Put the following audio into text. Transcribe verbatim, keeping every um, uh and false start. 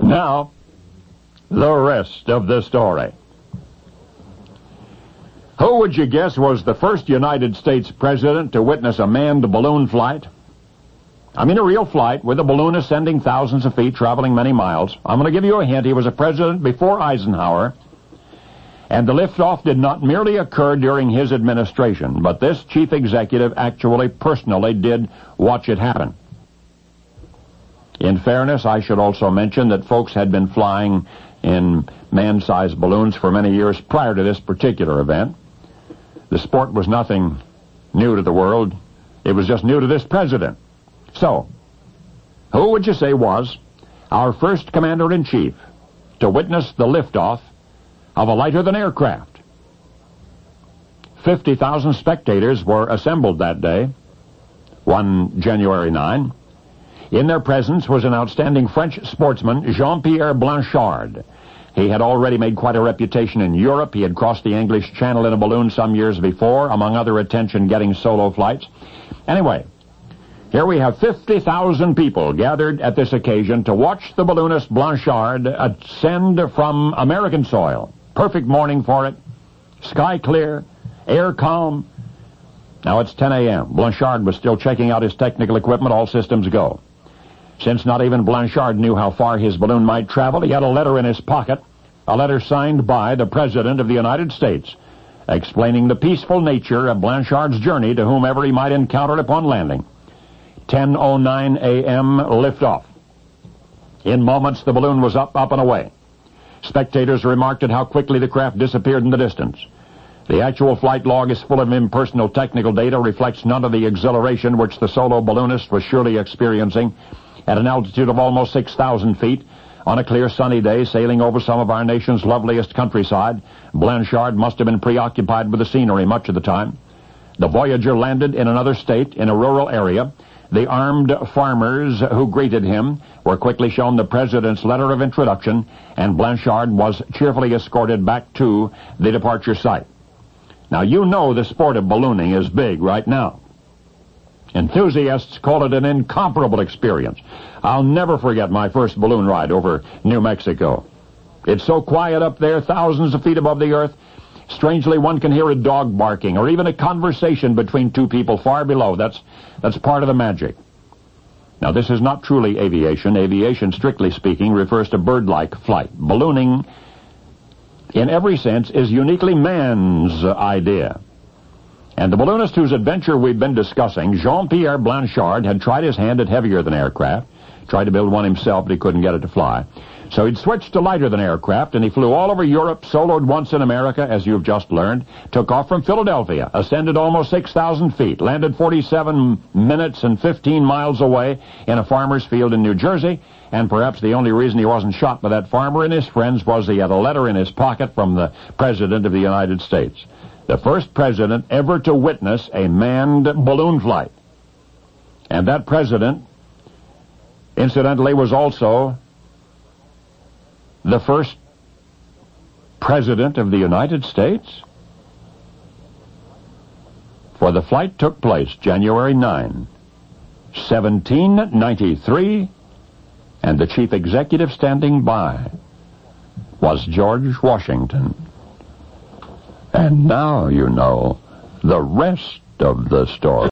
Now, the rest of the story. Who would you guess was the first United States president to witness a manned balloon flight? I mean a real flight with a balloon ascending thousands of feet, traveling many miles. I'm going to give you a hint. He was a president before Eisenhower, and the liftoff did not merely occur during his administration, but this chief executive actually personally did watch it happen. In fairness, I should also mention that folks had been flying in man-sized balloons for many years prior to this particular event. The sport was nothing new to the world. It was just new to this president. So, who would you say was our first commander-in-chief to witness the liftoff of a lighter-than aircraft? fifty thousand spectators were assembled that day, one January ninth. In their presence was an outstanding French sportsman, Jean-Pierre Blanchard. He had already made quite a reputation in Europe. He had crossed the English Channel in a balloon some years before, among other attention-getting solo flights. Anyway, here we have fifty thousand people gathered at this occasion to watch the balloonist Blanchard ascend from American soil. Perfect morning for it. Sky clear, air calm. Now it's ten a.m. Blanchard was still checking out his technical equipment. All systems go. Since not even Blanchard knew how far his balloon might travel, he had a letter in his pocket, a letter signed by the President of the United States, explaining the peaceful nature of Blanchard's journey to whomever he might encounter upon landing. ten oh nine a.m. liftoff. In moments, the balloon was up, up, and away. Spectators remarked at how quickly the craft disappeared in the distance. The actual flight log is full of impersonal technical data, reflects none of the exhilaration which the solo balloonist was surely experiencing at an altitude of almost six thousand feet on a clear sunny day sailing over some of our nation's loveliest countryside. Blanchard must have been preoccupied with the scenery much of the time. The Voyager landed in another state, in a rural area. The armed farmers who greeted him were quickly shown the President's letter of introduction, and Blanchard was cheerfully escorted back to the departure site. Now, you know the sport of ballooning is big right now. Enthusiasts call it an incomparable experience. I'll never forget my first balloon ride over New Mexico. It's so quiet up there, thousands of feet above the earth. Strangely, one can hear a dog barking or even a conversation between two people far below. That's, that's part of the magic. Now, this is not truly aviation. Aviation, strictly speaking, refers to bird-like flight. Ballooning, in every sense, is uniquely man's idea. And the balloonist whose adventure we've been discussing, Jean-Pierre Blanchard, had tried his hand at heavier-than aircraft, tried to build one himself, but he couldn't get it to fly. So he'd switched to lighter-than aircraft, and he flew all over Europe, soloed once in America, as you've just learned, took off from Philadelphia, ascended almost six thousand feet, landed forty-seven minutes and fifteen miles away in a farmer's field in New Jersey, and perhaps the only reason he wasn't shot by that farmer and his friends was he had a letter in his pocket from the President of the United States. The first president ever to witness a manned balloon flight. And that president, incidentally, was also the first president of the United States. For the flight took place January ninth, seventeen ninety-three, and the chief executive standing by was George Washington. And now you know the rest of the story.